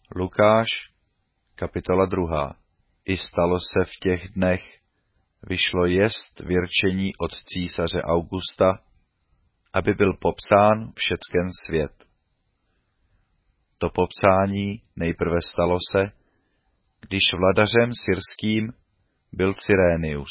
Lukáš, kapitola 2. I stalo se v těch dnech, vyšlo jest vyrčení od císaře Augusta, aby byl popsán všecken svět. To popsání nejprve stalo se, když vladařem syrským byl Cyrénius.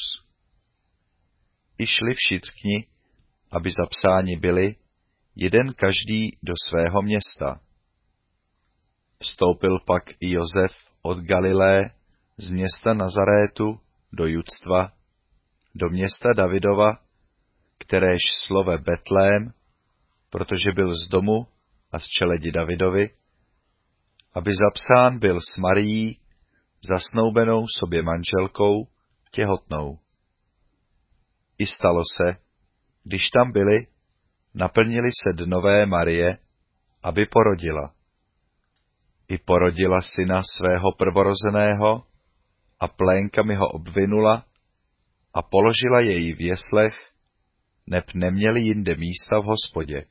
I šli všichni, aby zapsáni byli, jeden každý do svého města. Vstoupil pak i Josef od Galileje z města Nazarétu do Judstva, do města Davidova, kteréž slove Betlém, protože byl z domu a z čeledi Davidovi, aby zapsán byl s Marií, zasnoubenou sobě manželkou, těhotnou. I stalo se, když tam byli, naplnili se dnové Marie, aby porodila. I porodila syna svého prvorozeného a plénkami ho obvinula a položila jej v jeslech, neb neměli jinde místa v hospodě.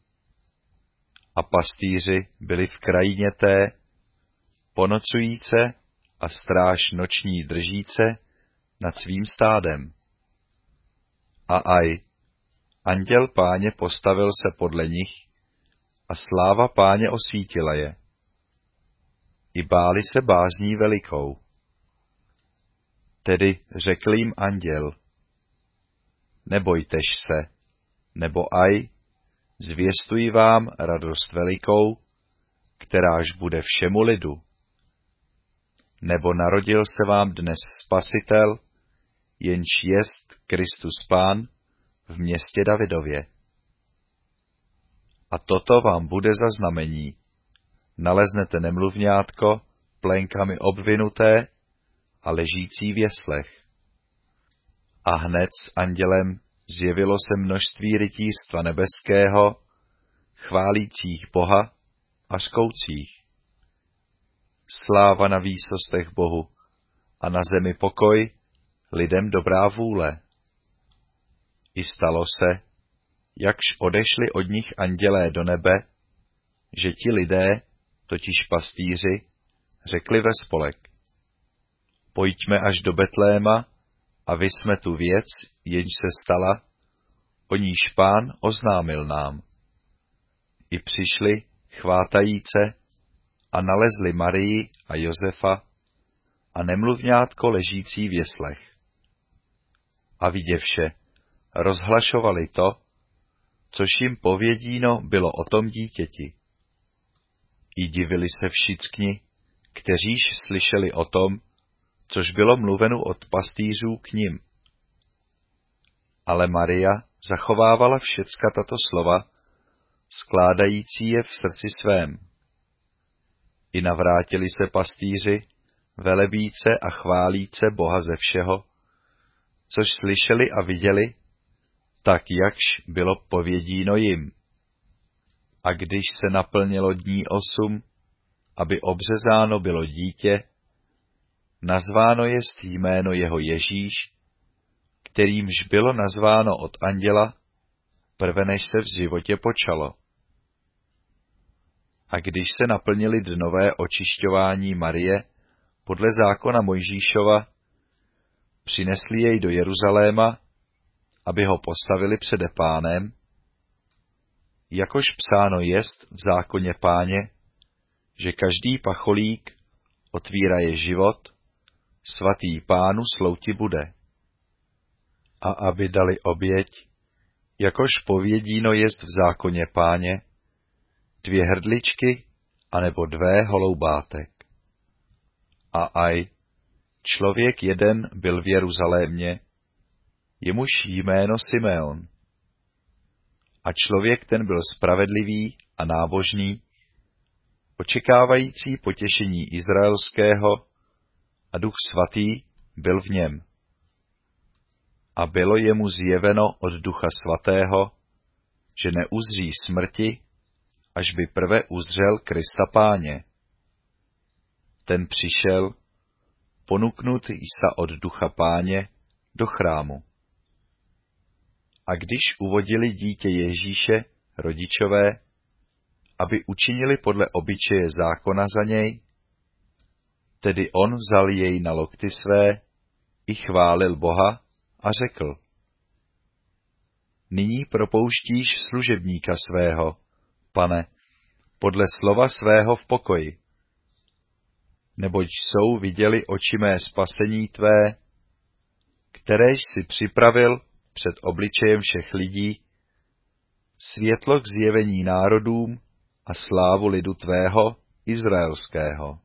A pastýři byli v krajině té, ponocujíce a stráž noční držíce nad svým stádem. A aj, anděl Páně postavil se podle nich a sláva Páně osvítila je. I báli se bázní velikou. Tedy řekl jim anděl: Nebojtež se, nebo aj, zvěstuji vám radost velikou, kteráž bude všemu lidu. Nebo narodil se vám dnes Spasitel, jenž jest Kristus Pán v městě Davidově. A toto vám bude za znamení. Naleznete nemluvňátko, plénkami obvinuté a ležící v jeslech. A hned s andělem zjevilo se množství rytířstva nebeského, chválících Boha a řkoucích: Sláva na výsostech Bohu a na zemi pokoj, lidem dobrá vůle. I stalo se, jakž odešli od nich andělé do nebe, že ti lidé, totiž pastýři, řekli ve spolek: Pojďme až do Betléma a vysme tu věc, jenž se stala, o níž Pán oznámil nám. I přišli, chvátajíce, a nalezli Marii a Josefa a nemluvňátko ležící v jeslech. A viděvše, rozhlašovali to, což jim povědíno bylo o tom dítěti. I divili se všichni, kteříž slyšeli o tom, což bylo mluveno od pastýřů k nim. Ale Maria zachovávala všecka tato slova, skládající je v srdci svém. I navrátili se pastýři, velebíce a chválíce Boha ze všeho, což slyšeli a viděli, tak jakž bylo povědíno jim. A když se naplnilo dní 8, aby obřezáno bylo dítě, nazváno jest jméno jeho Ježíš, kterýmž bylo nazváno od anděla, prve než se v životě počalo. A když se naplnili dnové očišťování Marie podle zákona Mojžíšova, přinesli jej do Jeruzaléma, aby ho postavili přede Pánem, jakož psáno jest v zákoně Páně, že každý pacholík otvíraje život, svatý Pánu slouti bude. A aby dali oběť, jakož povědíno jest v zákoně Páně, 2 hrdličky anebo 2 holoubátek. A aj, člověk jeden byl v Jeruzalémě, jemuž jméno Simeon. A člověk ten byl spravedlivý a nábožný, očekávající potěšení izraelského, a Duch Svatý byl v něm. A bylo jemu zjeveno od Ducha Svatého, že neuzří smrti, až by prve uzřel Krista Páně. Ten přišel, ponuknut jsa od Ducha Páně, do chrámu. A když uvodili dítě Ježíše, rodičové, aby učinili podle obyčeje zákona za něj, Tedy on vzal jej na lokty své, i chválil Boha a řekl: Nyní propouštíš služebníka svého, Pane, podle slova svého v pokoji. Neboť jsou viděli oči mé spasení tvé, kteréž si připravil před obličejem všech lidí, světlo k zjevení národům a slávu lidu tvého, izraelského.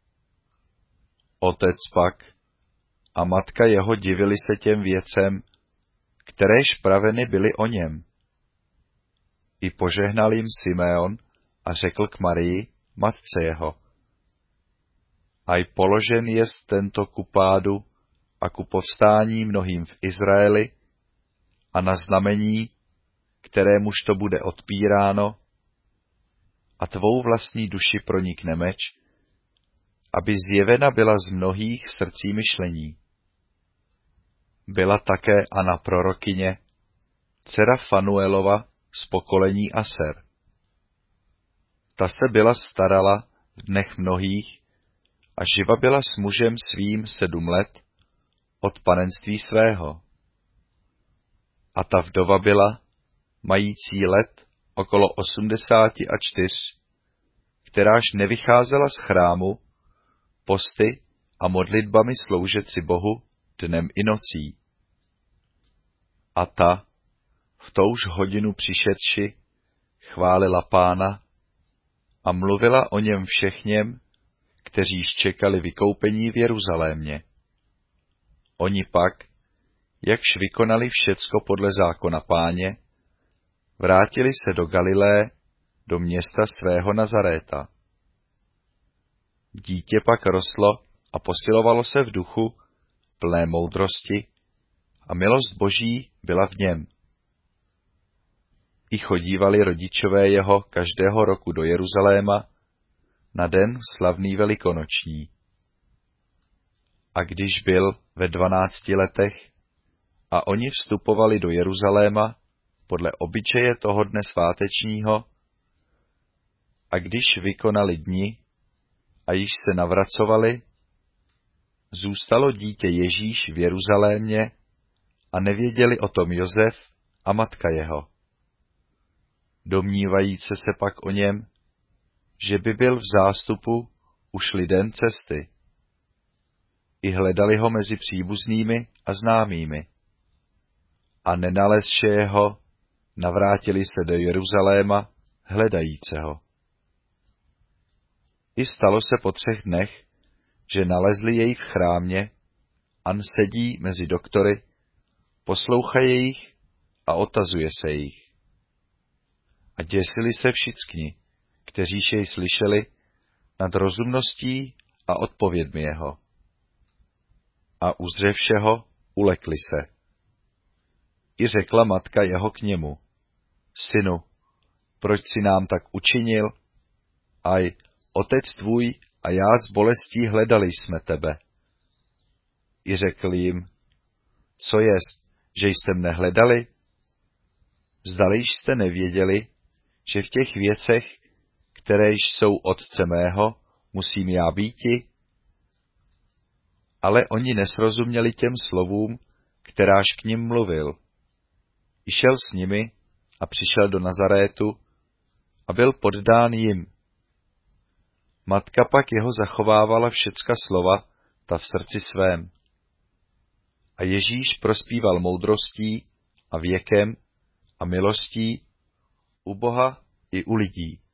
Otec pak a matka jeho divili se těm věcem, kteréž praveny byly o něm. I požehnal jim Simeon a řekl k Marii, matce jeho: Aj položen jest tento ku pádu a ku povstání mnohým v Izraeli a na znamení, kterémuž to bude odpíráno, a tvou vlastní duši pronikne meč, aby zjevena byla z mnohých srdcí myšlení. Byla také Anna prorokyně, dcera Fanuelova z pokolení Aser. Ta se byla starala v dnech mnohých a živa byla s mužem svým 7 let od panenství svého. A ta vdova byla, mající let okolo 84, kteráž nevycházela z chrámu, posty a modlitbami sloužet si Bohu dnem i nocí. A ta, v touž hodinu přišedši, chválila Pána a mluvila o něm všechněm, kteříž čekali vykoupení v Jeruzalémě. Oni pak, jakž vykonali všecko podle zákona Páně, vrátili se do Galilé, do města svého Nazaréta. Dítě pak rostlo a posilovalo se v duchu, plné moudrosti, a milost Boží byla v něm. I chodívali rodičové jeho každého roku do Jeruzaléma na den slavný velikonoční. A když byl ve 12 letech a oni vstupovali do Jeruzaléma podle obyčeje toho dne svátečního, a když vykonali dni a již se navracovali, zůstalo dítě Ježíš v Jeruzalémě a nevěděli o tom Josef a matka jeho. Domnívajíce se pak o něm, že by byl v zástupu, ušli den cesty. I hledali ho mezi příbuznými a známými. A nenalezše jeho, navrátili se do Jeruzaléma, hledajíce ho. I stalo se po 3 dnech, že nalezli jej v chrámě, an sedí mezi doktory, poslouchaje jich a otazuje se jich. A děsili se všichni, kteříž jej slyšeli, nad rozumností a odpovědmi jeho. A uzřevšeho ulekli se. I řekla matka jeho k němu: Synu, proč si nám tak učinil? Aj otec tvůj a já s bolestí hledali jsme tebe. I řekl jim: Co jest, že jste mne hledali? Zdali jste nevěděli, že v těch věcech, které jsou otce mého, musím já býti? Ale oni nesrozuměli těm slovům, kteráž k nim mluvil. I šel s nimi a přišel do Nazarétu a byl poddán jim. Matka pak jeho zachovávala všecka slova, ta v srdci svém. A Ježíš prospíval moudrostí a věkem a milostí u Boha i u lidí.